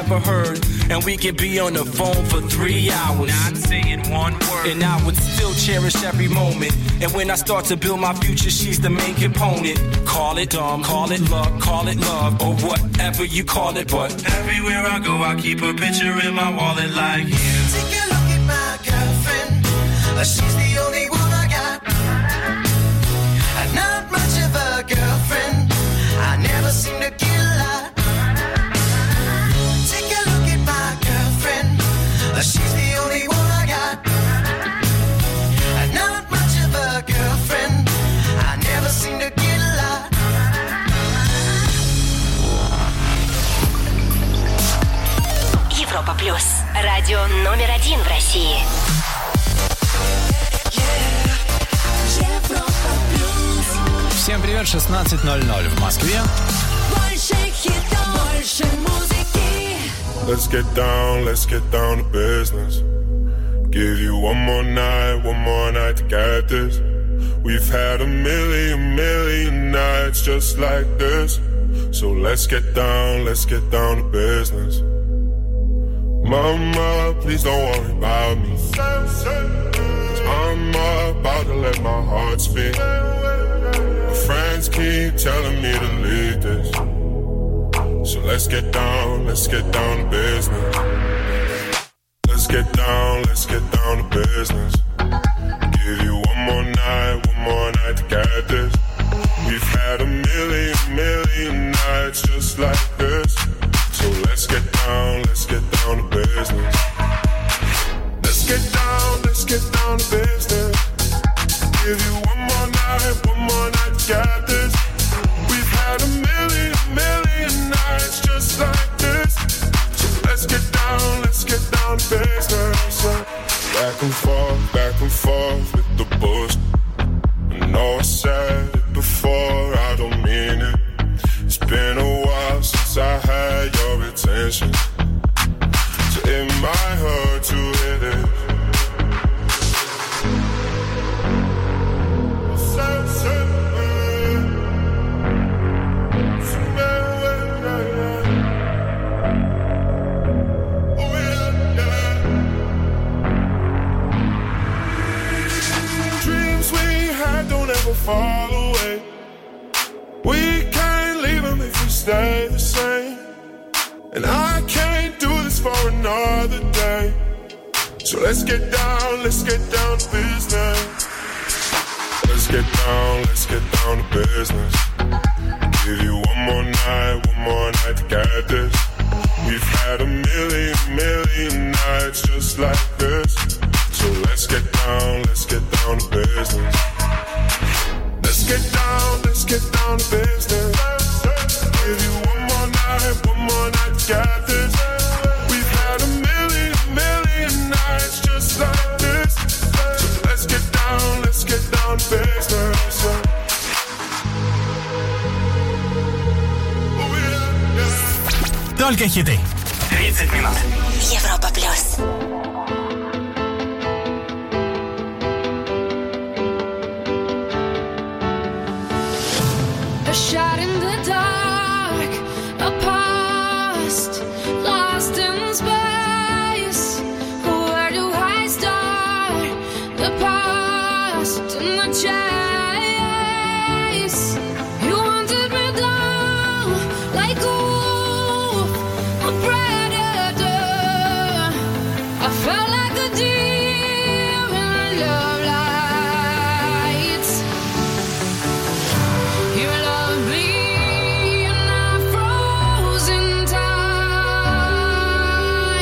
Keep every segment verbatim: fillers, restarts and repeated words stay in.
ever heard. And we could be on the phone for three hours, not saying one word. And I would still cherish every moment. And when I start to build my future, she's the main component. Call it dumb, call it luck, call it love, or whatever you call it. But everywhere I go, I keep a picture in my wallet like you. Take a look at my girlfriend. She's the only one I got. I'm not much of a girlfriend. I never seem to get a lot. Take a look at my girlfriend. She's the only one I got. I'm not much of a girlfriend. I never seem to get a lot. Европа плюс. Радио номер один в России. Всем привет, шестнадцать ноль ноль в Москве. Больше хитов, больше музыки. Let's get down, let's get down to business. Give you one more night, one more night to get this. We've had a million, million nights just like this. So let's get down, let's get down to business. Mama, please don't worry about me. I'm about to let my heart speak. My friends keep telling me to leave this. So let's get down, let's get down to business. Let's get down, let's get down to business. Give you one more night, one more night to get this. We've had a million, million nights just like this. So let's get down, let's get down to business. Let's get down, let's get down to business. Give you one more night, one more night to get this. We've had a million, million nights just like this. So let's get down, let's get down to business. Back and forth, back and forth with the bullshit. I know I said it before, I don't mean it. It's been a while since I had your attention. So it might hurt to hear this. Fall away. We can't leave them if we stay the same. And I can't do this for another day. So let's get down, let's get down to business. Let's get down, let's get down to business. Give you one more night, one more night to get this. We've had a million, million nights just like this. So let's get down, let's get down to business. Let's get down, let's get down to business. Give you one more night, one more night to get this. We've had a million, million nights just like this. So let's get down, let's get down to business. Только хиты. тридцать минут. Европа плюс. A shot in the dark, a past lost in space. Where do I start? The past and the chase. You wanted me down like a wolf, a predator. I felt like a deer in love lights. You love me in a frozen time.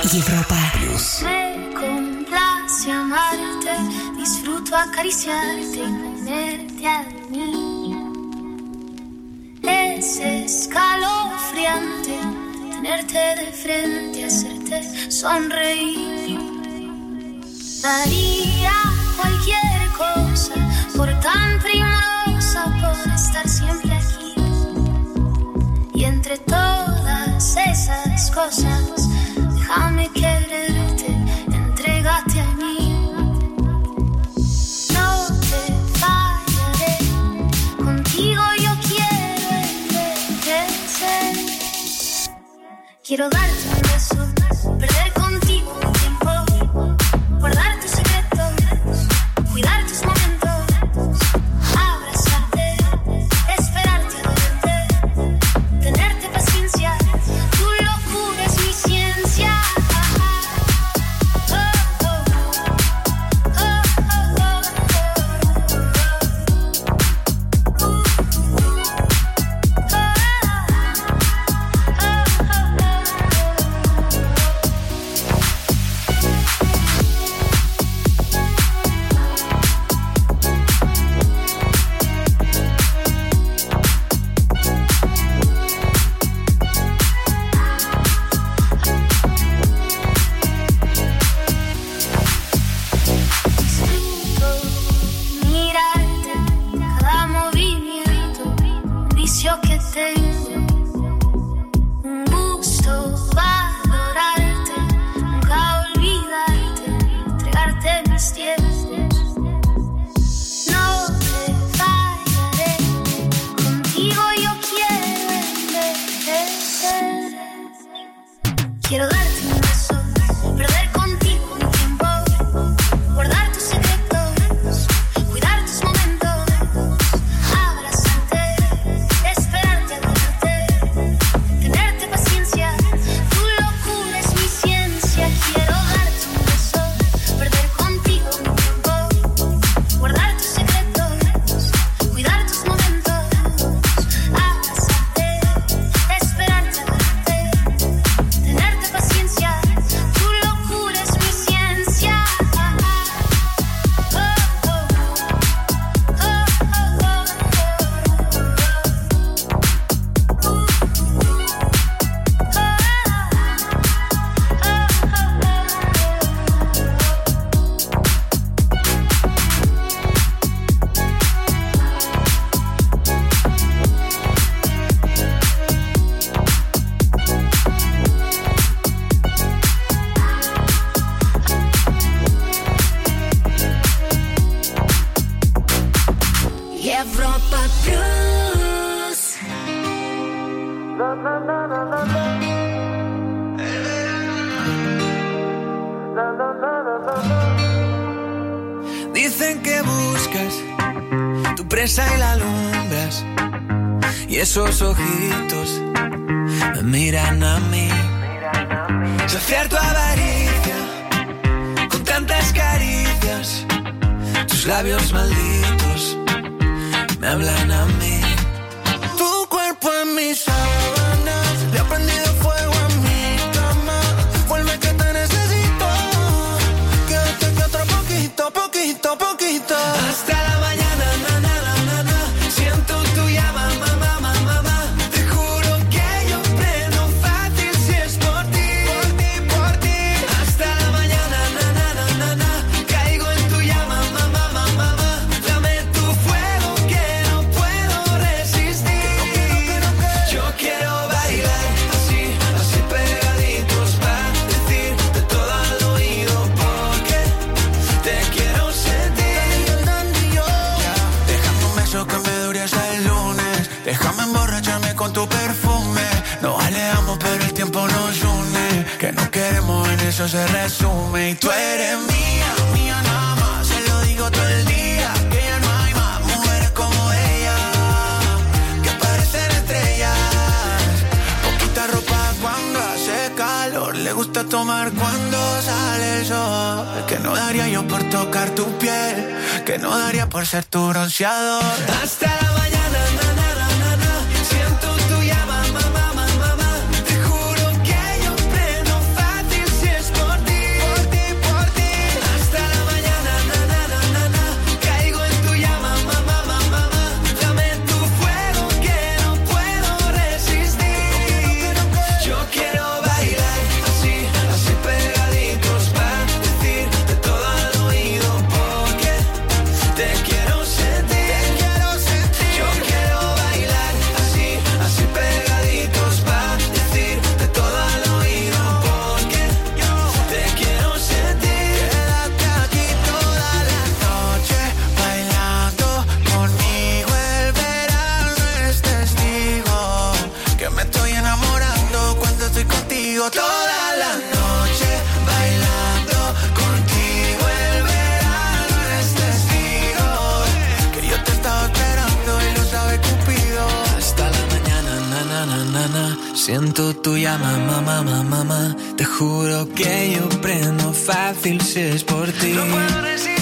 Европа Плюс. Me complace amarte, disfruto acariciarte y tenerte a mí. Es escalofriante tenerte de frente, hacerte sonreír. Daría cualquier cosa por tan primorosa, por estar siempre aquí. Y entre todas esas cosas, déjame quererte, entrégate a mí. No te fallaré, contigo yo quiero envejecer. Quiero darte un beso, perder contigo un tiempo, guardar tus secretos, cuidar tus momentos, abrazarte, esperarte a verte, tenerte paciencia, tu locura es mi ciencia. Quiero darte un beso, perder contigo un tiempo, guardar tus secretos, cuidar tus momentos, abrazarte, esperarte a verte, tenerte paciencia, tu locura es mi ciencia. Quiero darte un beso, perder contigo un tiempo, guardar tus secretos, cuidar tus momentos, abrazarte, esperarte a verte, tenerte paciencia, tu locura es mi ciencia. Oh, oh, oh, Европа плюс. Dicen que buscas tu presa y la alumbras, y esos ojitos me miran a mí. Saciar tu avaricia con tantas caricias, tus labios malditos me hablan a mí. Tu cuerpo en mis sábanas, le ha prendido fuego a mi cama. Vuelve que te necesito, quédate que otro poquito, poquito, poquito. Hasta la mañana, na, na, na, na, na. Siento tu llama, mamá, mamá, mamá. Te juro que yo prendo fácil si es por ti, por ti, por ti. Hasta la mañana, na, na, na, na, na. Caigo en tu llama, mamá, mamá, mamá. Dame tu fuego que no puedo resistir. Yo quiero bailar así, así pegaditos para decirte todo al oído porque te quiero sentir. Déjame un beso que me dure hasta el lunes. Déjame emborracharme con tu perfume. Nos alejamos pero el tiempo nos une. Que no queremos en eso se resume. Y tú eres mía, mía nada más. Se lo digo todo el día. Que ya no hay más mujeres como ella, que parecen estrellas. Poquita ropa cuando hace calor. Le gusta tomar cuando sale el sol. Que no daría yo por tocar tu piel, que no daría por ser tu bronceador. Hasta la mañana, na, na, na, na, na. Siento tu llama, mamá, mamá, mamá. Te juro que yo prendo fácil si es contigo toda la noche, bailando contigo el verano es testigo, que yo te estaba esperando y lo sabe Cupido. Hasta la mañana, na na na na na, siento tu llama, mamá, mamá, mamá. Te juro que yo prendo fácil si es por ti. No puedo resistir.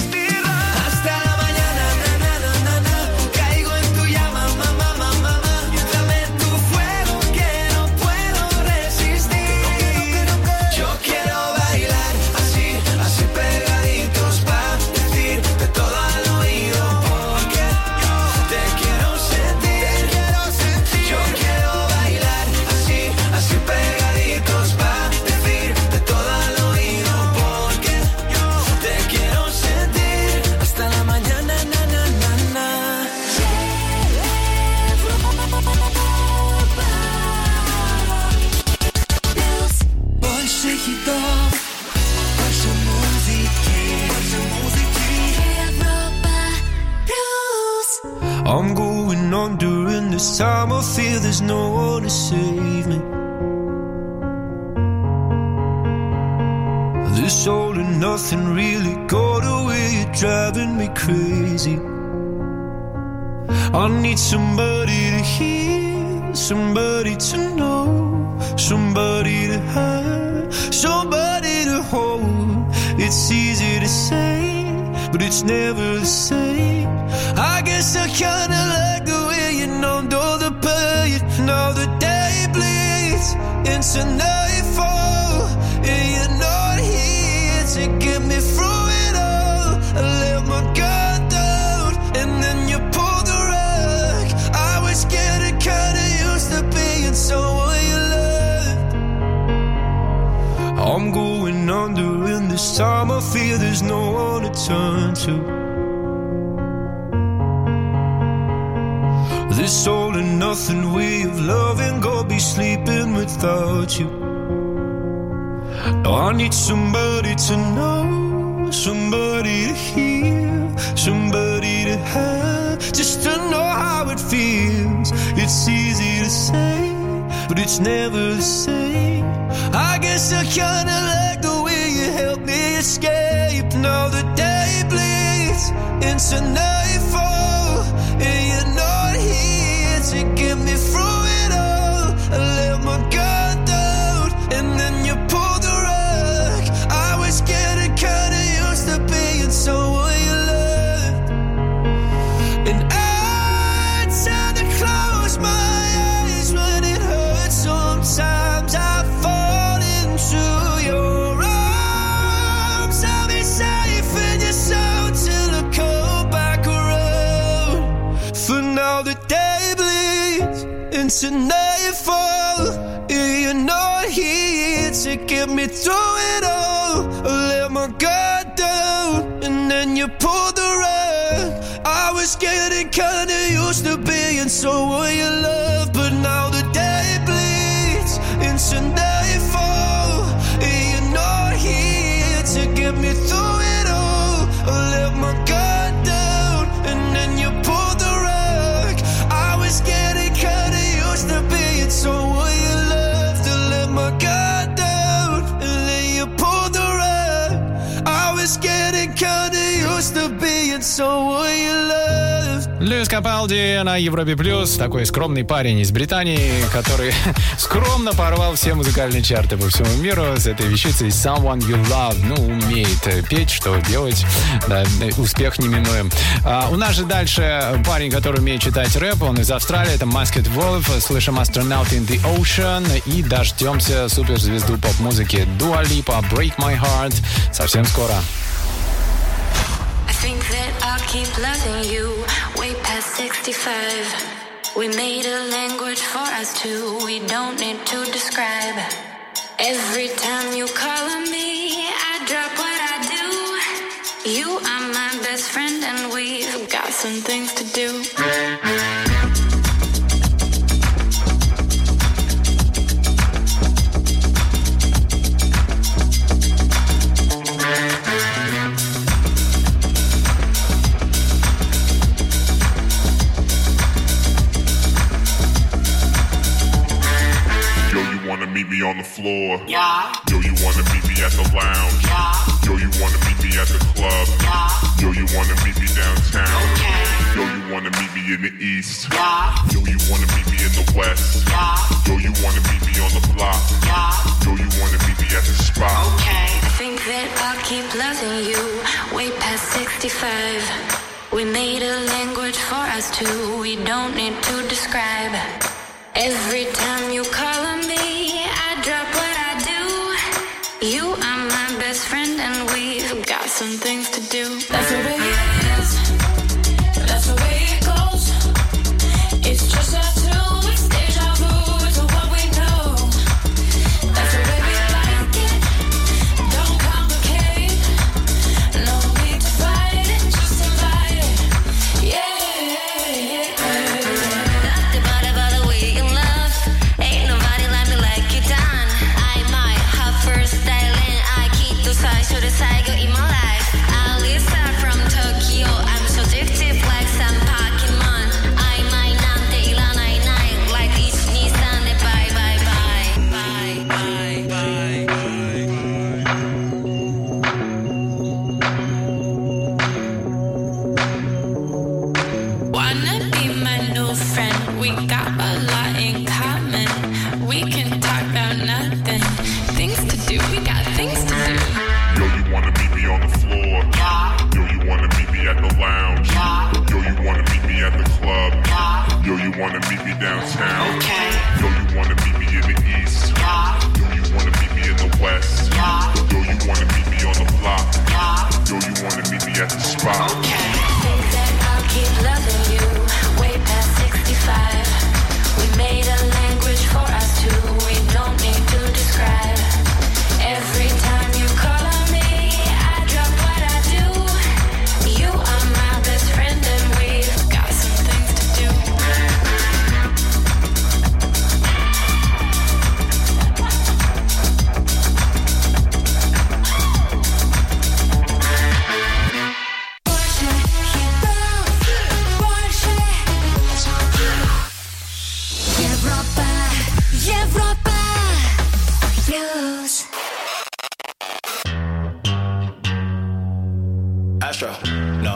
I'm going under and this time I feel there's no one to save me. This all and nothing really got away, you're driving me crazy. I need somebody to hear, somebody to know, somebody to have, somebody to hold. It's easy to say, but it's never the same. I guess I kinda like the way you numbed all the pain. Now the day bleeds into nightfall, and you're not here to get me through it all. I let my guard down, and then you pulled the rug. I was getting kinda used to being someone you loved. I'm going under, and this time I feel there's no one to turn to. This all and nothing way of loving, go be sleeping without you. Now I need somebody to know, somebody to hear, somebody to have, just to know how it feels. It's easy to say, but it's never the same. I guess I kinda like the way you help me escape. Now the day bleeds into nightfall, and you're not here to get me through it all. I let my guard down, and then you pulled the rug. I was getting kinda used to being someone you loved, and I tend to close my eyes when it hurts. Sometimes I fall into your arms. I'll be safe in your soul till I come back around. For now the day bleeds into nightfall, and you're not here to get me through it all. I let my guard down, and then you pulled the rug. I was getting kinda used to being someone you love, but now the day bleeds into nightfall, and you're not here to get me through it all. I let my guard down, and then you pulled the rug. I was getting kinda used to being someone you loved. To let my guard down, and then you pulled the rug. I was getting kinda used to being someone you loved. Льюис Капалди на Европе Плюс. Такой скромный парень из Британии, который скромно порвал все музыкальные чарты по всему миру с этой вещицей Someone You Love. Ну, умеет петь, что делать. Да, успех неминуем. А у нас же дальше парень, который умеет читать рэп. Он из Австралии. Это Masked Wolf. Слышим Astronaut in the Ocean. И дождемся суперзвезду поп-музыки Dua Lipa, Break My Heart. Совсем скоро. Think that I'll keep loving you way past sixty-five. We made a language for us two, we don't need to describe. Every time you call on me, I drop what I do. You are my best friend and we've got some things to do. Meet me on the floor. Yeah. Yo, you wanna meet me at the lounge? Yeah. Yo, you wanna meet me at the club? Yeah. Yo, you wanna meet me downtown? Okay. Yo, you wanna meet me in the east? Yeah. Yo, you wanna meet me in the west? Yeah. Yo, you wanna meet me on the block? Yeah. Yo, you wanna meet me at the spot? Okay. I think that I'll keep loving you way past sixty-five. We made a language for us two, we don't need to describe. Every time you call on me, I drop what I do. You are my best friend and we've got some things to do. That's the way it is, that's the way it goes. It's just us two, it's deja vu to what we know. That's the way we like it, don't complicate. No need to fight it, just invite it. Yeah, yeah, yeah. Nothing but about the way you love. Ain't nobody like me like you done. I might have first style and I keep the side, should the side go in my life. I'll start from Tokyo, I'm so addictive like some Pokemon. I might not take la night night like each Nissan. Bye bye bye bye bye bye bye. Wanna be my new friend? We got a lot in common. We can talk about nothing. Things to do, we got things to do. Yo, you wanna meet me on the floor? Yeah. Yo, you wanna meet me at the lounge? Yeah. Yo, you wanna meet me at the club? Yeah. Yo, you wanna meet me downtown? Okay. Yo, you wanna meet me in the east? Yeah. Yo, you wanna meet me in the west? Yeah. Yo, you wanna meet me on the block? Yeah. Yo, you wanna meet me at the spot? Okay. Think that I'll keep loving you way past sixty-five. We made a language for us two, we don't need to describe. Every time you call on me, I drop what I do. You are my best friend and we've got some things to do. Европа, Европа плюс. Astro, no.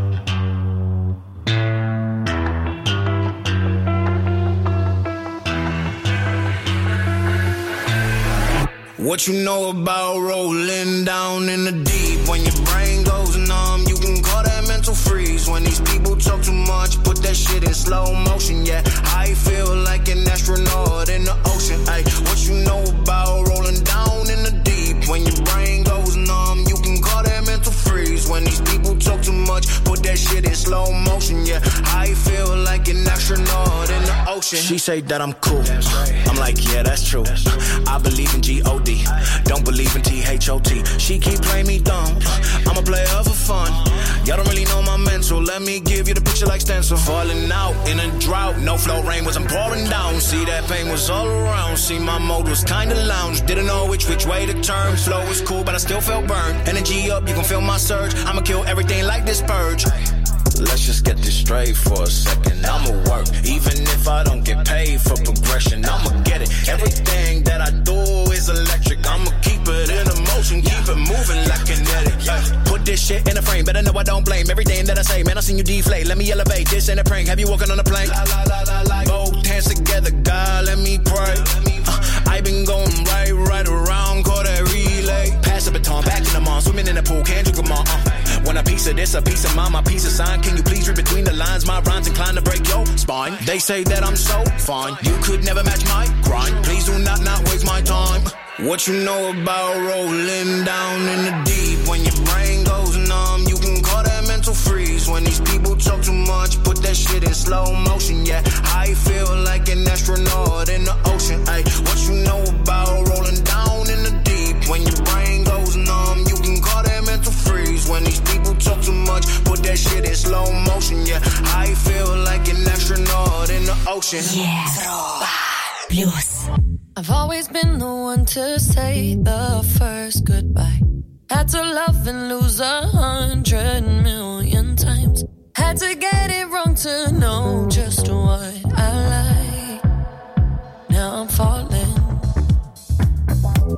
What you know about rolling down in the deep? When your brain goes numb, you can call that mental freeze. When these people talk too much, put that shit in slow motion. Yeah, I feel like an astronaut in the ocean. Ay, what you know about rolling down in the deep? When your brain goes numb, you can call that mental freeze. When these people talk too much, put that shit in slow motion. Yeah, I feel like an astronaut in the ocean. She say that I'm cool. I'm like, yeah, that's true. I believe in G O D. Don't believe in T H O T. She keep playing me dumb. I'm a player for fun. Y'all don't really know my mental. Let me give you the picture like stencil. Falling out in a drought. No flow rain wasn't pouring down. See, that pain was all around. See, my mode was kinda lounge. Didn't know which which way to turn. Flow was cool, but I still felt burned. Energy up, you can feel my surge. I'ma kill everything like this purge. Let's just get this straight for a second. I'ma work, even if I don't get paid for progression. I'ma get it. Everything that I do is electric. I'ma keep it in motion, keep it moving like kinetic. Ay, put this shit in a frame, better know I don't blame everything that I say. Man, I seen you deflate. Let me elevate. This ain't a prank. Have you walking on a plank? Both hands together, God, let me pray. Uh, I been going right, right around, call that relay. Pass the baton, back in the mall, swimming in the pool, can't drink them all. Uh. Want a piece of this, a piece of mine, my piece of sign. Can you please read between the lines? My rhymes inclined to break your spine. They say that I'm so fine, you could never match my grind. Please do not not waste my time. What you know about rolling down in the deep? When your brain goes numb, you can call that mental freeze. When these people talk too much, put that shit in slow motion. Yeah, I feel like an astronaut in the ocean. Ay, what you know about rolling down in the deep? When your brain goes numb, you can call that mental freeze. When these people talk too much, put that shit in slow motion. Yeah, I feel like an astronaut in the ocean. Европа плюс. I've always been the one to say the first goodbye. Had to love and lose a hundred million times. Had to get it wrong to know just what I like. Now I'm falling.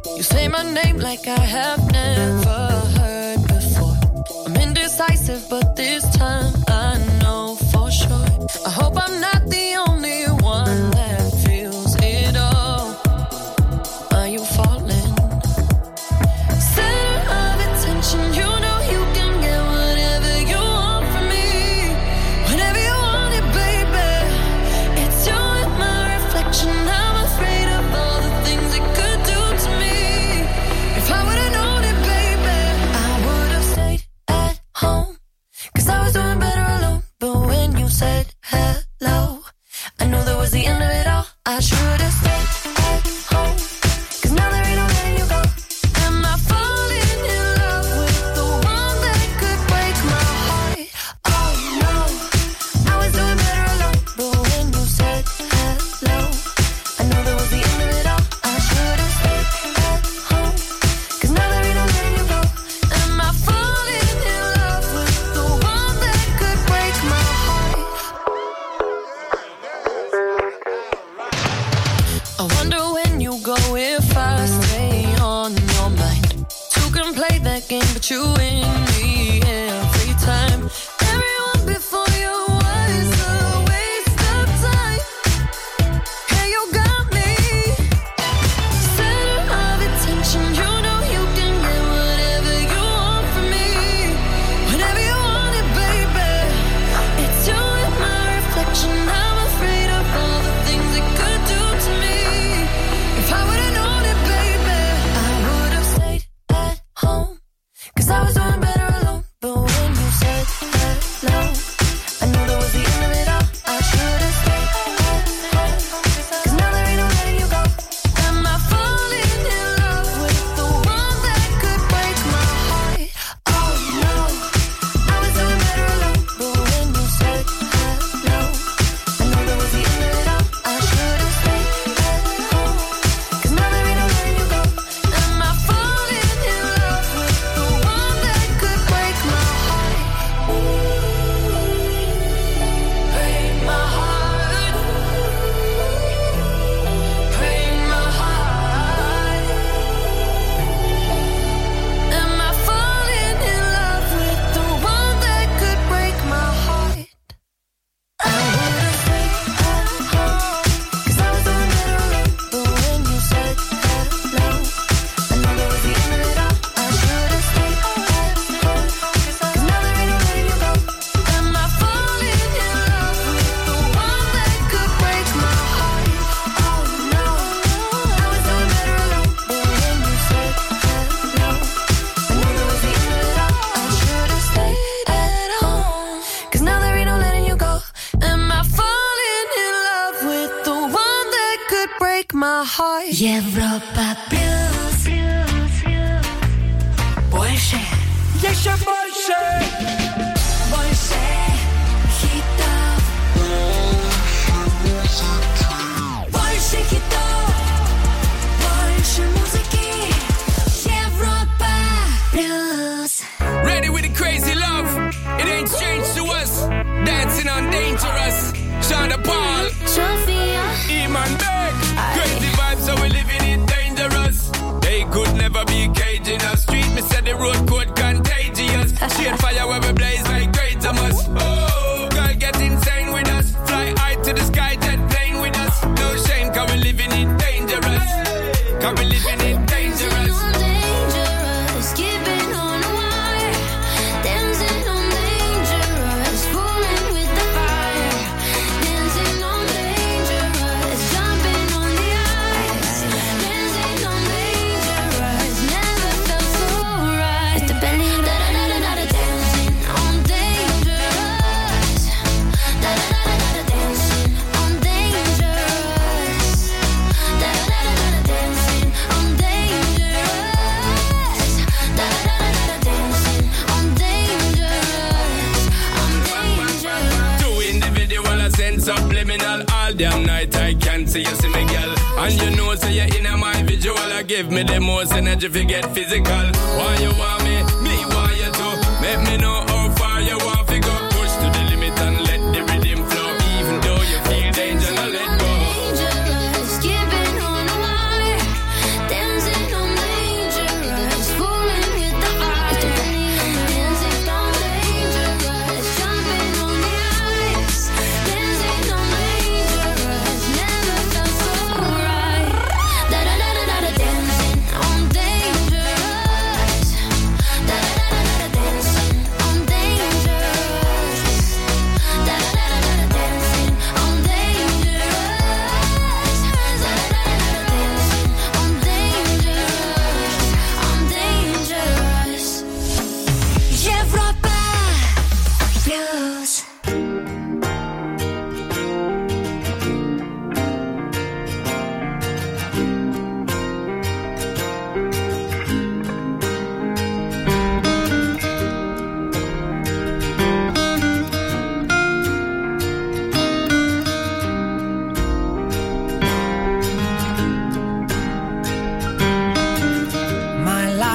You say my name like I have never heard before. I'm indecisive, but this time I know for sure. I hope I'm not the only one that feels it all. Are you falling? Center of attention, you know you can get whatever you want from me. Whenever you want it, baby. It's you and my reflection. I'm afraid of all the things it could do to me. If I would've known it, baby, I would've stayed at home. Cause I was doing better alone. But when you said hello, I knew that was the end of it all. I should've stayed at home. Cause now there ain't no letting you go. Am I falling in love with the one that could break my heart? Oh no, I was doing better alone. But when you said hello, I knew that was the end of it all. I should've stayed at home. Cause now there ain't no letting you go. Am I falling in love with the one that could break my heart? I wonder when you go if I stay on your mind. Two can play that game, but you win me every time. Everyone before you was a waste of time. Hey, you got me. Center of attention, you know you can get whatever you want from me. Whenever you want it, baby. It's you and my reflection. I'm afraid of all the things it could do to me. If I would've known it, baby, I would've stayed at home. Cause I was doing better alone. But when you said hello, I knew that was the end of it all. I should've stayed at home. Cause now there ain't no letting you go. Am I falling in love with the one that could break my heart? Oh no, I was doing better alone. But when you said hello, I knew that was the end of it all. I should've stayed at home. Cause now there ain't no letting you go. Am I falling in love with the one that could break my heart? Break my heart. Break my heart. Am I falling in love with the one that could break my heart? I would've stayed at home. Cause I was doing better alone. But when you said hello, I knew that was the end of it all. I should've stayed at home. Cause now there ain't no letting you go. Am I falling in love with the one that could break my heart? Oh no, I was doing better alone. But when you said hello, I knew that was the end of it all. I should've stayed at home. Cause now there ain't no letting you go. Am I falling in love with the one that could break my heart? Европа плюс. Больше. Еще больше. Больше хитов. Больше хитов. Больше музыки. Европа плюс. Ready with the crazy love. It ain't strange to us. Dancing on dangerous. Shonda Paul, Sophia, Iman Beck. Crazy vibes, so we living it dangerous. They could never be caging us. Street, me said the road code contagious. Shade fire where we blaze like great Thomas. Oh, girl get insane with us. Fly high to the sky, jet plane with us. No shame, cause we living it dangerous. Cause we living it dangerous. on dangerous, keeping on the wire, dancing on dangerous, fooling with the fire, dancing on dangerous, jumping on the ice, dancing on dangerous, never felt so right. It's the belly, da da da da da, dancing on dangerous, da da da da da, dancing on dangerous, da da da da da, dancing on dangerous, da da da da da, dancing on dangerous, on dangerous. Two individual, a sense subliminal. All damn night I can't see you see me, girl. And you know, say you're in my visual. I give me the most energy if you get physical. Why you want me? Me want you to. Make me know how far you want to go. Push to the limit and let the rhythm flow. Even though you feel danger, now let go. Dangerous, keeping on the wire, dancing on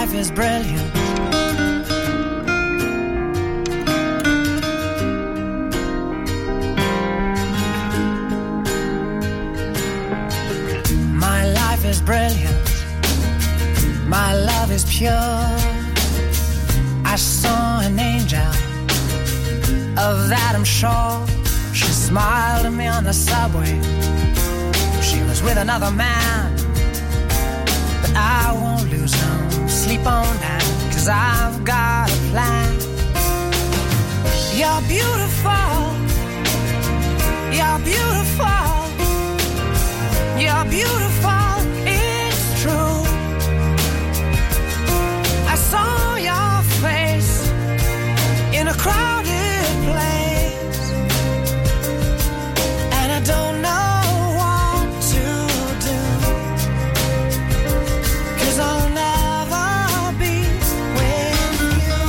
life is brilliant. My life is brilliant. My love is pure. I saw an angel, of that I'm sure. She smiled at me on the subway. She was with another man, but I won't lose no sleep on that, 'cause I've got a plan. You're beautiful. You're beautiful. You're beautiful. It's true. I saw your face in a crowded place, and I don't know what to do, 'cause I'll never be with you.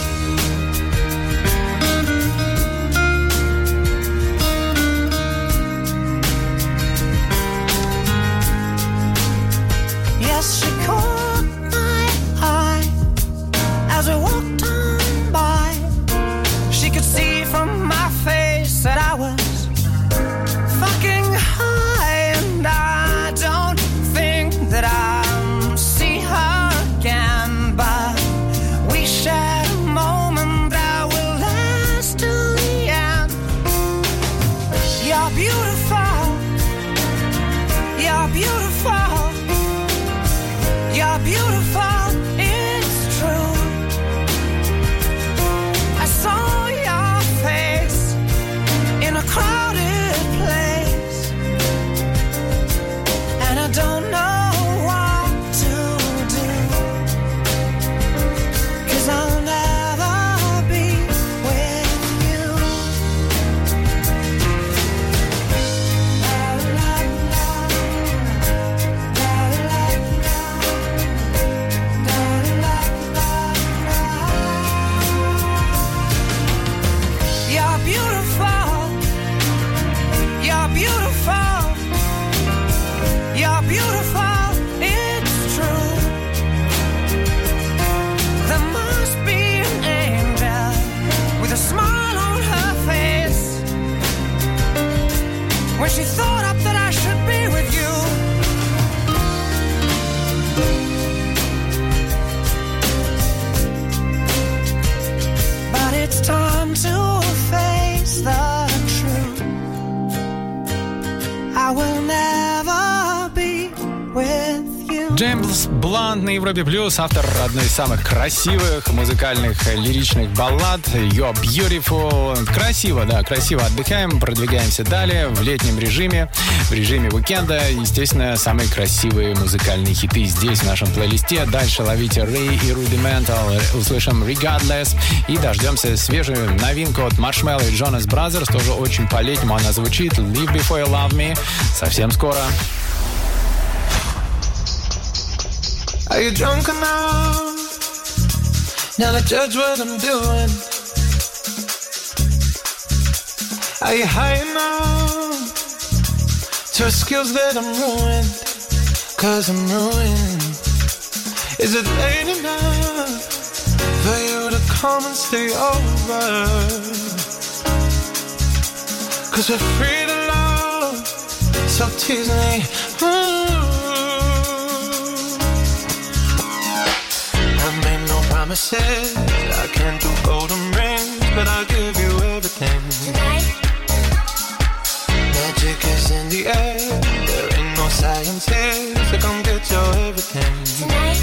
Yes, she caught my eye as we walked on by. She could see from my face that I was fucking high, and I don't think that I'll see her again, but we shared a moment that will last till the end. You're beautiful. You're beautiful. You're beautiful. It's true. I saw your face in a crowded place, and I don't know what to do, 'cause I'll never be with you. You're beautiful. You're beautiful. You're beautiful. It's true. There must be an angel with a smile on her face when she thought up that I should be with you. But it's time to face the truth. I will never be with you. Джеймс Блант на Европе Плюс, автор одной из самых красивых музыкальных лиричных баллад You're Beautiful. Красиво, да, красиво отдыхаем, продвигаемся далее в летнем режиме, в режиме уикенда. Естественно, самые красивые музыкальные хиты здесь, в нашем плейлисте. Дальше ловите Ray и Rudimental, услышим Regardless и дождемся свежую новинку от Marshmello и Jonas Brothers. Тоже очень по-летнему она звучит. Live Before You Love Me. Совсем скоро. Are you drunk enough now to judge what I'm doing? Are you high enough to skills that I'm ruined? 'Cause I'm ruined. Is it late enough for you to come and stay over? 'Cause we're free to love, so tease me. Ooh. I made no promises, I can't do golden rings, but I'll give you everything. Tonight, Magic is in the air, there ain't no science here, so come get your everything. tonight,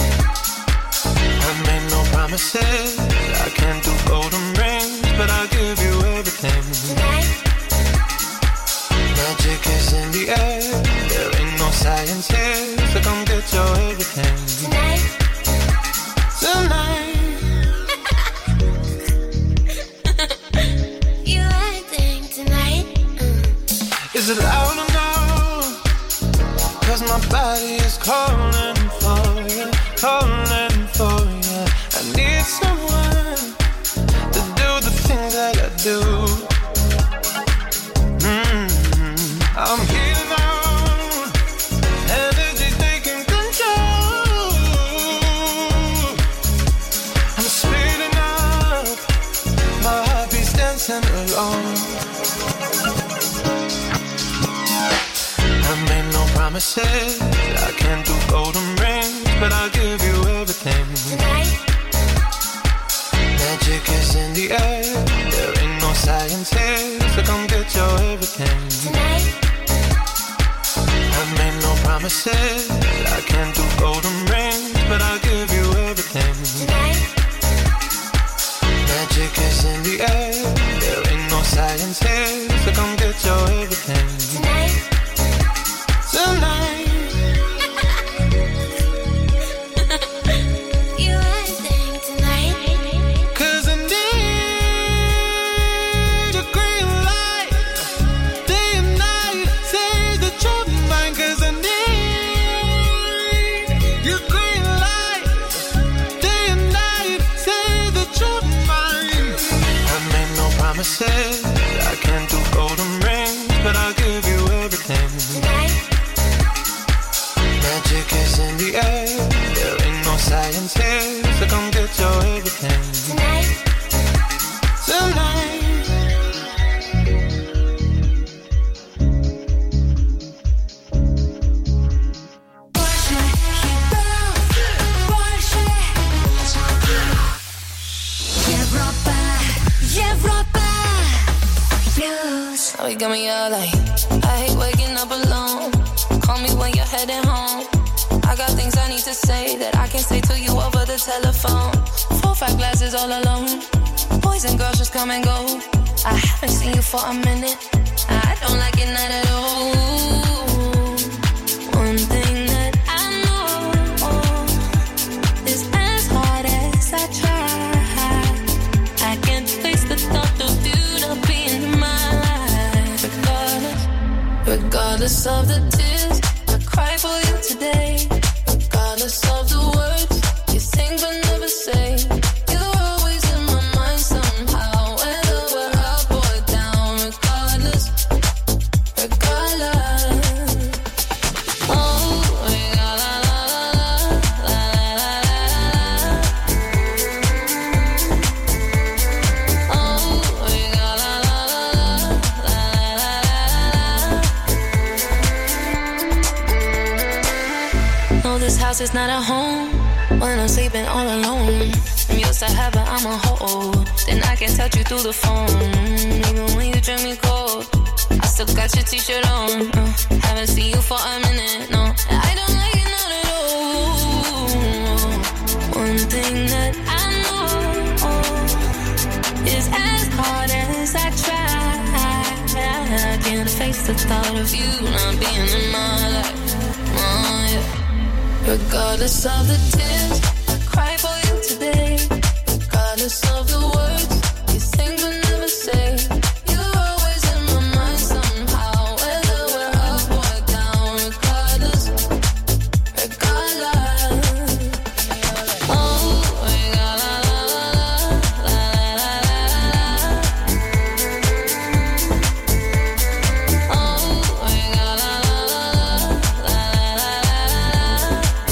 I made no promises, I can't do golden rings, but I'll give you everything. tonight, Magic is in the air, there ain't no science here, so come get your everything. tonight. Tonight. You acting tonight. Is it loud enough? 'Cause my body is calling for you, calling for you. I need someone to do the things that I do. Mm-hmm. I'm healing out, energy taking control. dancing alone. I made no promises, I can't do golden rings, but I'll give you everything. Tonight. Magic is in the air, there ain't no science here, so come get your everything. Tonight. I made no promises, I can't do golden rings, but I'll give you everything. Tonight. Magic is in the air, there ain't no science here, so come get your everything. Tonight. Tonight. You anything tonight? Cause I need your green light, day and night, say that you're mine. Cause I need your green light, day and night, say that you're mine. I made no promises, I can't do golden rings, but I'll give you everything. Tonight. Magic is in the air, there ain't no science here, so come get your everything. Tonight. Tonight. Больше хитов, больше. Европа, Европа плюс. Now you got me all like, I hate waking up alone. Call me when you're heading home. I got things I need to say that I can't say to you over the telephone. Four, five glasses all alone. Boys and girls just come and go. I haven't seen you for a minute. I don't like it not at all. One thing that I know is as hard as I try, I can't face the thought of you not being in my life. Regardless, regardless of the tears I cry for you today, regardless of the words you sing but never say, you're always in my mind somehow, whether we're up or down. Regardless, regardless. Oh, la la la la la la la. Oh, la la la la la. No, this house is not a home when I'm sleeping all alone. I'm used to heaven, I'm a hold. Then I can touch you through the phone. Even when you drink me cold, I still got your t-shirt on. uh, Haven't seen you for a minute, no, I don't like it not at all. One thing that I know is as hard as I try, I can't face the thought of you not being in my life. Oh, yeah. Regardless of the tears I cry for you today, regardless of the words you sing but never say, you're always in my mind somehow, whether we're up or down. Regardless, regardless. Oh, la la la la la la la. Oh, la la la la la la la.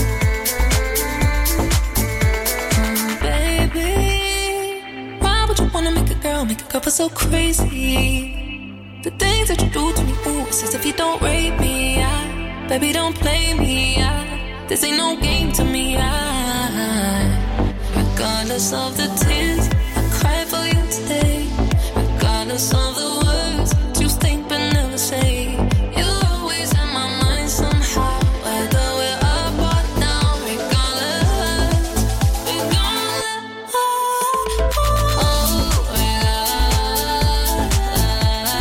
Baby, why would you wanna make a girl, make a girl feel so crazy? The things that you do to me, ooh, it's as if you don't rape me. I, baby, don't play me. I, this ain't no game to me. I, regardless of the tears I cry for you today, regardless of the words you think but never say, you're always in my mind somehow, whether we're up or down. Regardless, regardless. Oh, la la la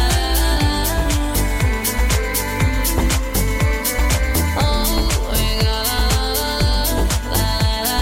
la. Oh, la la la la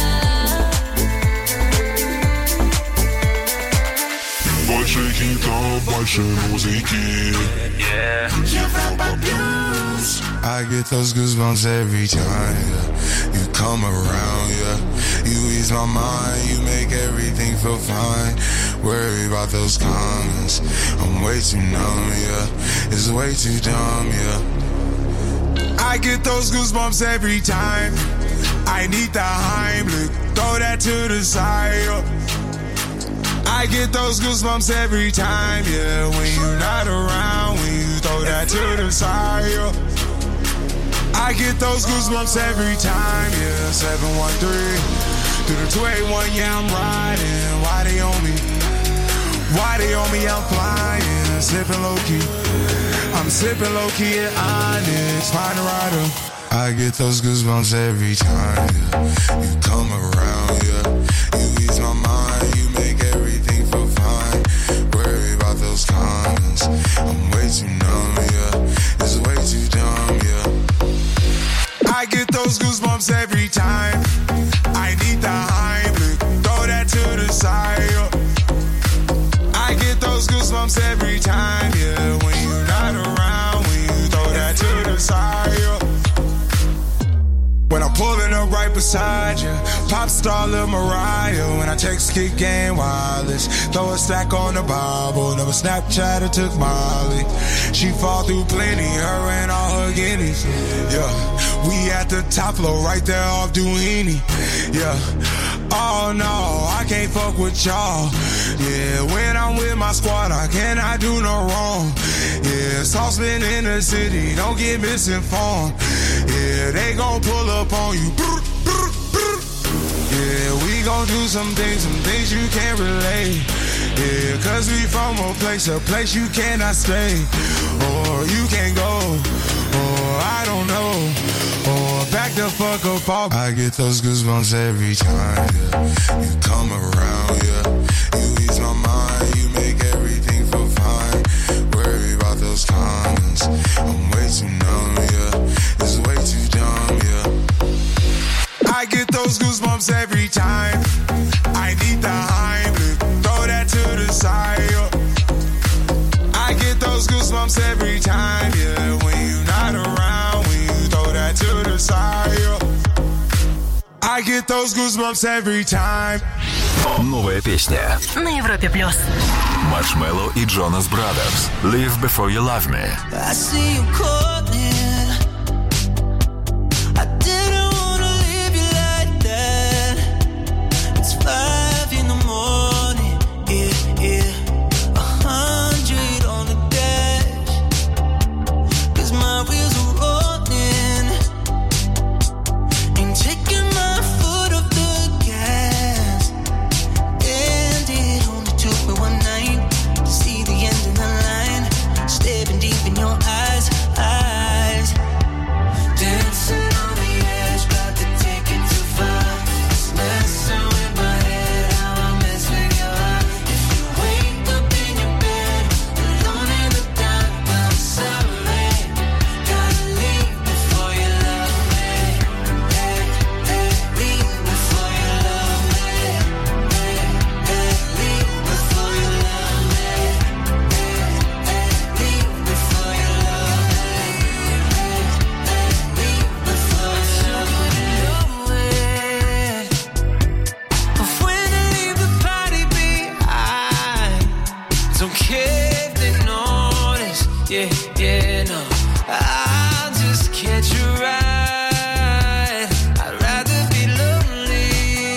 la. Больше хитов, больше музыки. Европа плюс. I get those goosebumps every time, yeah. You come around, yeah. You ease my mind, you make everything feel fine. Worry about those comments, I'm way too numb, yeah. It's way too dumb, yeah. I get those goosebumps every time. I need the Heimlich, throw that to the side, yeah. I get those goosebumps every time, yeah. When you're not around, when you throw that to the side, yeah. I get those goosebumps every time, yeah. seven one three through the two eight one, yeah, I'm riding. Why they on me? Why they on me? I'm flying, sipping low key. I'm sipping low key at Onyx, find a rider. I get those goosebumps every time, yeah. You come around, yeah. You ease my mind, you make everything feel fine. Worry about those comments, I'm way too numb, yeah. It's way too dumb, yeah. I get those goosebumps every time. I need the Heimlich, throw that to the side, yeah. I get those goosebumps every time, yeah. When you're not around, when you throw that to the side, yeah. When I'm pulling up right beside you, pop star Lil Mariah. When I text Kick Game Wireless, throw a stack on the Bible. Never Snapchat or took Molly. She fall through plenty, her and all her guineas. Yeah, we at the top floor, right there off Duini. Yeah, oh no, I can't fuck with y'all. Yeah, when I'm with my squad, I cannot do no wrong. Yeah, saucepan in the city, don't get misinformed. Yeah, they gon' pull up on you. Yeah, we gon' do some things, some things you can't relate. Yeah, cause we from a place, a place you cannot stay. Or you can't go, or I don't know. Or back the fuck up off. I get those goosebumps every time, yeah. You come around, yeah. You ease my mind, you make everything feel fine. Worry about those comments, I'm way too numb, yeah. It's way too dumb, yeah. I get those goosebumps every time. I need the Heimlich, throw that to the side, yeah. I get those goosebumps every time, yeah. When you're not around, when you throw that to the side, yeah. I get those goosebumps every time. Новая песня на Европе плюс. Маршмелло и Джонас Брадерс. Live Before You Love Me. I see you calling. I didn't wanna leave you like that. It's five in the morning. Yeah, yeah. A hundred on the dash. 'Cause my wheels are rolling. Ain't taking my foot off the gas. And it only took me one night to see the end of the line. Staring deep in your eyes, eyes. Dancing on the edge, about to take it too far. It's messing with my head, how I mess with your heart. If you wake up in your bed, alone in the dark, I'm sorry. Gotta leave before you love me. Hey, hey, leave before you love me. Hey, hey, leave before you love me. Hey, hey, leave before you love me. Hey, hey, leave before you love me. But when I leave the party behind, don't care if they notice. Yeah, yeah, no. I'll just catch a ride. I'd rather be lonely,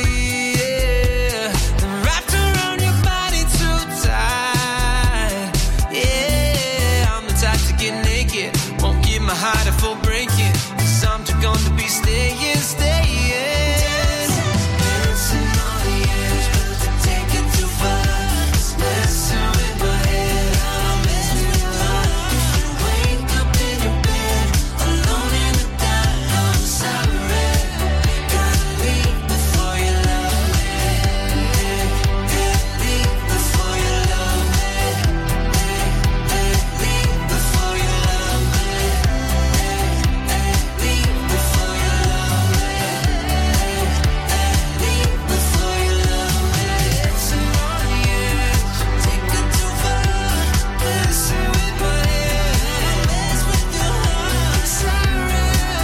yeah, than wrapped around your body too tight. Yeah, I'm the type to get naked, won't give my heart a full breaking. 'Cause I'm just gonna be staying, staying. Dancing on the edge, but to take it too far. It's messing with my head, how I mess with your heart. If you wake up in your bed, alone in the dark, I'm sorry. Gotta leave before you love me. Hey, hey, leave before you love me. Hey, hey, leave before you love me. Hey, hey, leave before you love me. Hey, hey, leave before you love me. Dancing on the edge, take it too far. Messing with my head, mess with your heart. Sorry,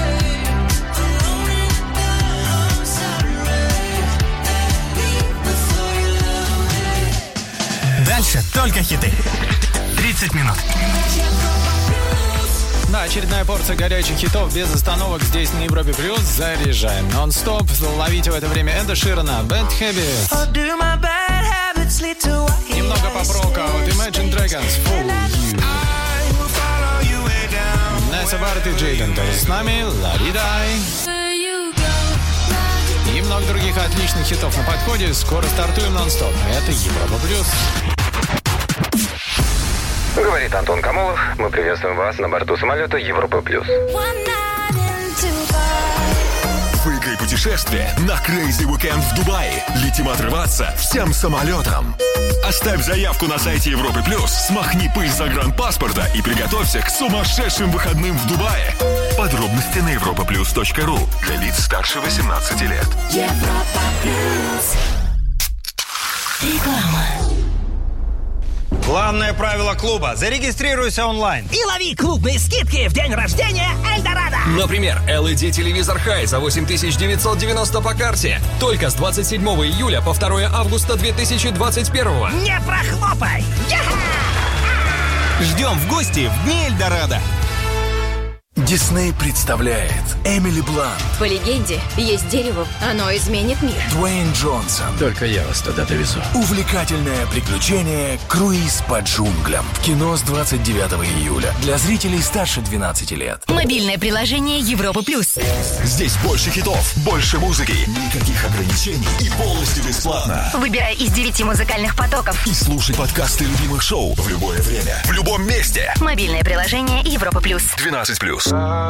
alone in the dark, I'm sorry. Hey, leave before you love me. Дальше только хиты. тридцать минут. Да, очередная порция горячих хитов без остановок здесь на Европе Плюс. Заряжаем нон-стоп. Ловите в это время Эда Ширана, Bad Habits. I'll do my bad habits Немного поп-рока от Imagine Dragons, Fool You. Несса Барретт и Джейден тоже с нами, Ла-Ди Дай. И много других отличных хитов на подходе. Скоро стартуем нон-стоп. Это Европа Плюс. Говорит Антон Камолов. Мы приветствуем вас на борту самолета Европа Плюс. Выиграй путешествие на Crazy Weekend в Дубае. Летим отрываться всем самолетом. Оставь заявку на сайте Европы Плюс, смахни пыль загранпаспорта и приготовься к сумасшедшим выходным в Дубае. Подробности на европа плюс точка ру для лиц старше восемнадцати лет. Европа Плюс. Реклама. Главное правило клуба – зарегистрируйся онлайн. И лови клубные скидки в день рождения Эльдорадо. Например, эл и ди телевизор Хай за восемь тысяч девятьсот девяносто по карте. Только с двадцать седьмого июля по второго августа две тысячи двадцать первого. Не прохлопай! Ждем в гости в дни Эльдорадо. Дисней представляет Эмили Блант. По легенде, есть дерево, оно изменит мир. Дуэйн Джонсон. Только я вас туда довезу. Увлекательное приключение «Круиз по джунглям». В кино с двадцать девятого июля. Для зрителей старше двенадцати лет. Мобильное приложение Европа Плюс. Здесь больше хитов, больше музыки, никаких ограничений и полностью бесплатно. Выбирай из девяти музыкальных потоков. И слушай подкасты любимых шоу в любое время, в любом месте. Мобильное приложение Европа Плюс. двенадцать плюс.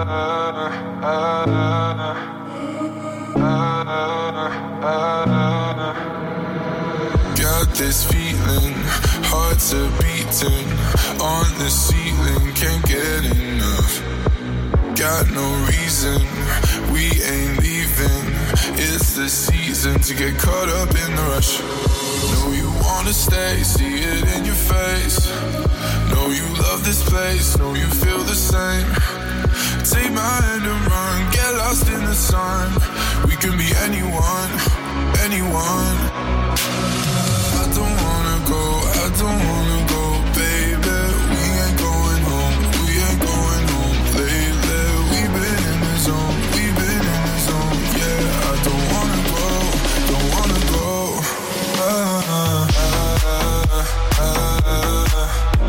Got this feeling, hearts are beating on the ceiling, can't get enough. Got no reason, we ain't leaving. It's the season to get caught up in the rush. Know you wanna stay, see it in your face. Know you love this place, know you feel the same. Take my hand and run, get lost in the sun. We can be anyone, anyone. I don't wanna go, I don't wanna go, baby. We ain't going home, we ain't going home lately. We've been in the zone, we've been in the zone. Yeah, I don't wanna go, don't wanna go. Ah, ah, ah, ah, ah.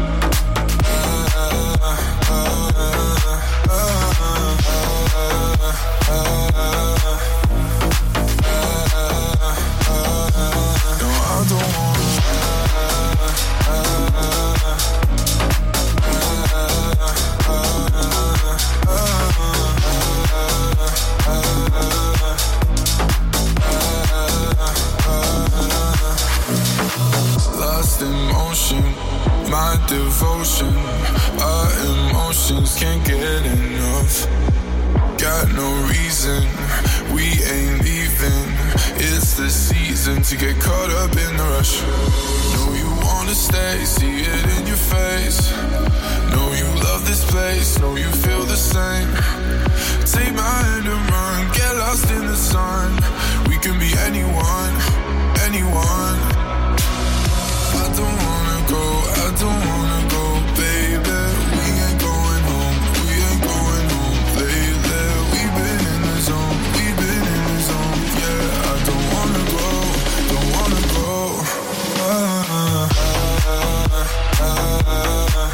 Lost in motion, my devotion, our emotions can't get enough. Got no reason, we ain't leaving. It's the season to get caught up in the rush. Know you wanna stay, see it in your face. Know you love this place, know you feel the same. Take my hand and run, get lost in the sun. We can be anyone, anyone. I don't wanna go, I don't wanna go, baby. We ain't going home, we ain't going home lately. We've been in the zone, we've been in the zone. Yeah, I don't wanna go, don't wanna go. Ah, ah, ah, ah, ah.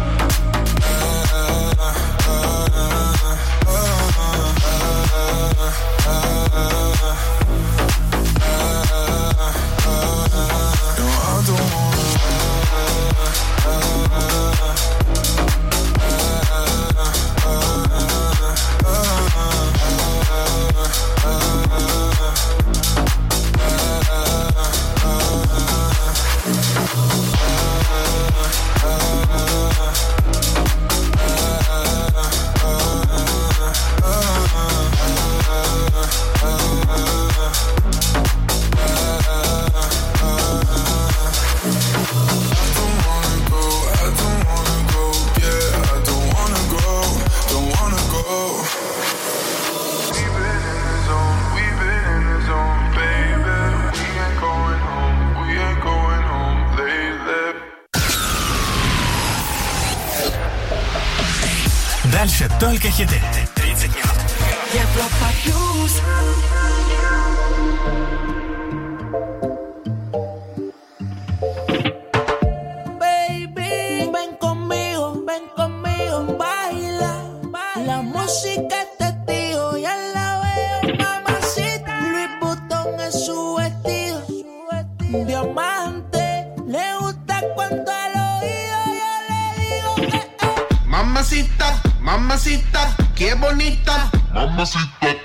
Дальше только хиты. тридцать минут. Европа Плюс. su vestido, diamante. Le gusta cuando al oído yo le digo, eh, eh. Mamacita, mamacita, qué bonita. Mamacita.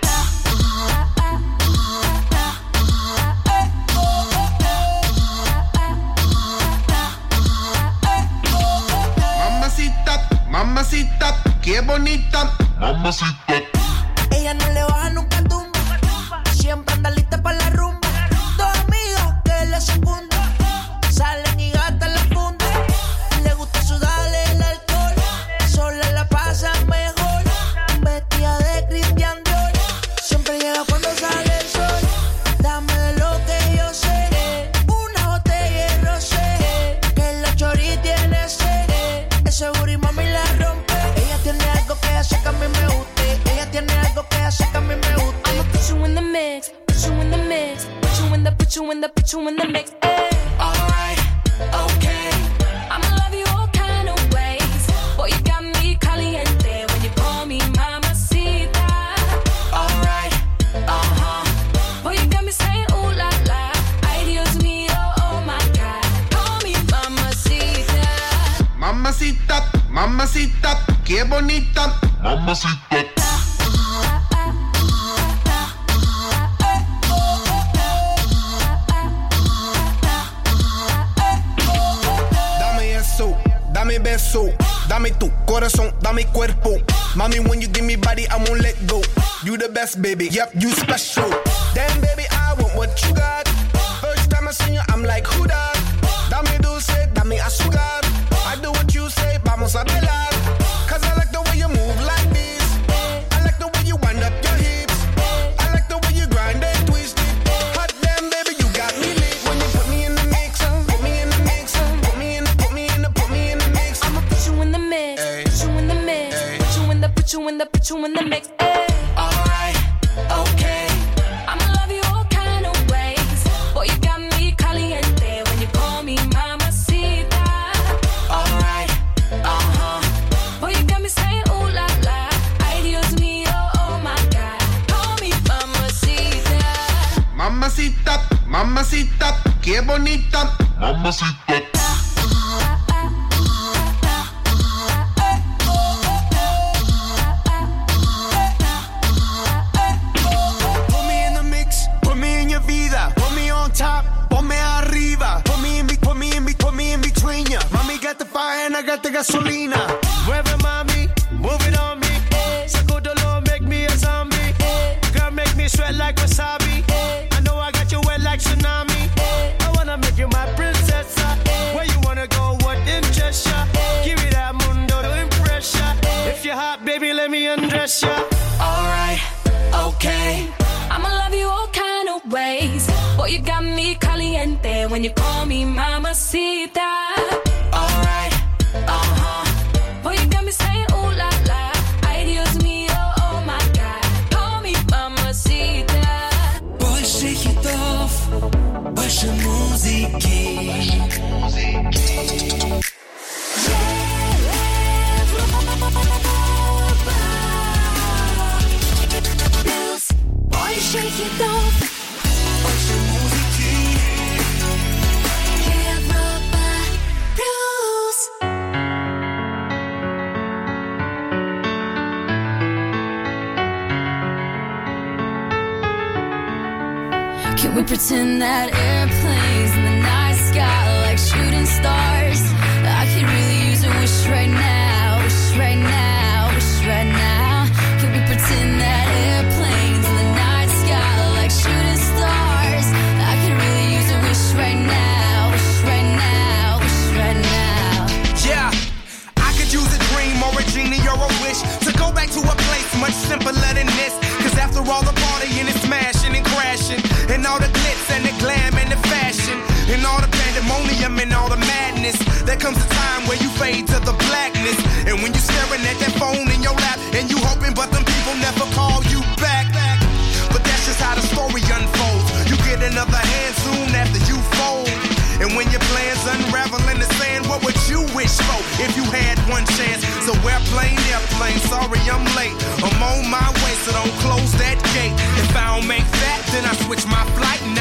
Mamacita, mamacita, qué bonita. Mamacita. Ella no le baja nunca tumba. Siempre anda lista para la rumba. Dos amigas que le secundan. Salen y gastan la funda. Le gusta sudarle el alcohol. Sola la pasa mejor. Vestida de Christian Dior. Siempre llega cuando sale el sol. Dame de lo que yo sé. Una botella de rosé. Que la chori tiene sed. Ese booty mami la rompe. Ella tiene algo que hace que a mí me guste. Ella tiene algo que hace que a mí me guste. I'ma put you in the mix, put you in the mix, put you in the, put you in the, put you in the mix. Ay. Alright, okay. I'ma love you all kind of ways. Boy, you got me caliente when you call me mamacita. Alright, uh-huh. Boy, you got me saying ooh la la. Ay, Dios mío, oh my God. Call me mamacita. Mamacita, mamacita, qué bonita. Mamacita. Dame beso, dame tu corazón, dame cuerpo. Mommy, when you give me body, I won't let go. You the best, baby, yep, you special. Damn, baby, I want what you got. First time I seen you, I'm like, who that? Dame dulce, dame azúcar. I do what you say, vamos a bailar. Cause I like the way you move like this. I like the way you wind up your hips. I like the way you grind and twist it. Hot damn, baby, you got me lit. When you put me in the mix, put me in the mix, put me in the, put me in the, put me in the mix. I'ma put you in the mix, Ay. put you in the mix, Ay. put you in the, put you in the, put you in the mix. Ay. alright, okay. I'ma love you all kind of ways. Boy, you got me caliente when you call me mamacita. Alright, uh-huh. Boy, you got me saying ooh la la. Ay, Dios mío, oh my God. Call me mamacita. Mamacita, mamacita, qué bonita. Mamacita. Put me in the mix, put me in your vida. Put me on top, ponme arriba. Put me in, be- put me in, be- put me in between ya. Mommy got the fire and I got the gasolina. Mueve mami, move it on me. Sacudolo, make me a zombie. Girl, make me sweat like wasabi. I know I got you wet like tsunami. I wanna make you my princess. Where you wanna go, what interests ya? Give me that mundo to impress ya. If you're hot, baby, let me undress ya. Alright, okay. I'ma love you all kind of ways. Boy, you got me caliente when you call me mamacita. Alright, uh-huh. Boy, you got me saying ooh la la. Ay, Dios mío, oh my God. Call me mamacita. Больше хитов, больше музыки. Больше хитов, Больше музыки. Европа плюс. Can we pretend that airplanes in the night sky like shooting stars? I could really use a wish right now, wish right now, wish right now. Can we pretend that airplanes in the night sky like shooting stars? I could really use a wish right now, wish right now, wish right now. Yeah, I could use a dream or a genie or a wish to go back to a place much simpler than this. Cause after all the partying and smashing and crashing, and all the glitz and the glam and the fashion, and all the pandemonium and all the madness, there comes a time where you fade to the blackness. And when you're staring at that phone in your lap, and you hoping but them people never call you back. But that's just how the story unfolds. You get another hand soon after you fold. And when your plans unravel in the sand, what would you wish for if you had one chance? So airplane, airplane, sorry I'm late. I'm on my way, so don't close that gate. If I don't make that, then I switch my flight and I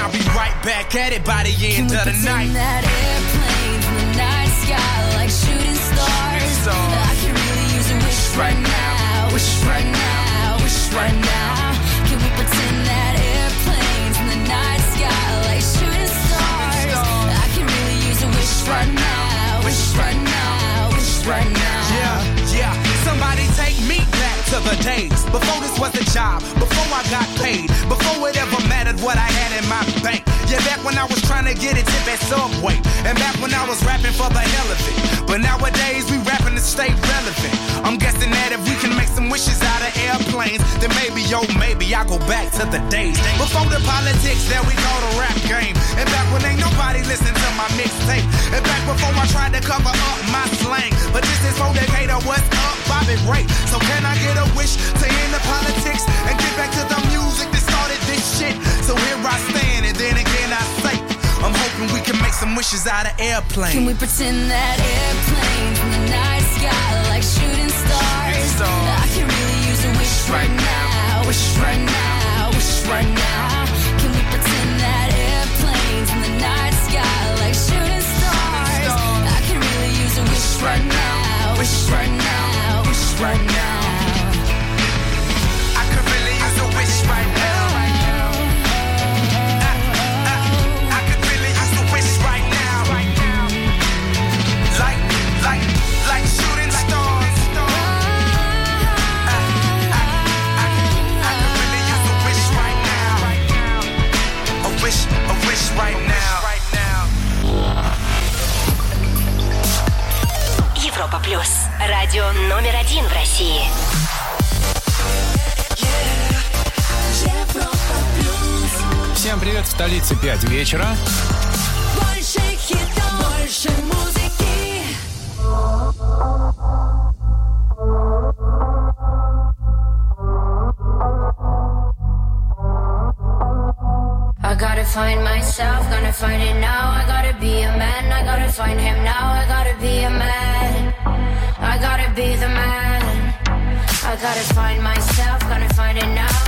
I'll be right back at it by the end of the night. That airplane from the night sky like shooting stars. I can really use a wish right now. Wish right now. Wish right now. Can we pretend that airplane from the night sky like shooting stars? I can really use a wish right now. Wish right now. Wish right now. Yeah, yeah. Somebody take me back to the days before this was a job, before I got paid, before it ever mattered what I had in my bank. Yeah, back when I was trying to get a tip at Subway, and back when I was rapping for the hell of it. But nowadays we rapping to stay relevant. I'm guessing that if we can make some wishes out of airplanes, then maybe, yo, maybe I go back to the days before the politics that we call the rap game, and back when ain't nobody listen to my mixtape, and back before I tried to cover up my slang. But this is for Decatur, what's up, Bobby Ray? So can I get a wish to end the politics and get back to the music that started this shit? So here I stand, and then again I say, I'm hoping we can make some wishes out of airplanes. Can we pretend that airplane from the night sky like shooting stars? I can really use a wish right now. Wish right now. Wish right now. Can we pretend that airplane from the night sky like shooting stars? I can really use a wish right now. Wish right now. Wish right now. I could really use a wish right now. Европа плюс. Радио номер один в России. Всем привет, в столице пять вечера. Больше хитов, больше музыки. I gotta find myself, gonna find it now. I gotta be a man, I gotta find him now. I gotta be a man, I gotta be the man. I gotta find myself, gonna find it now.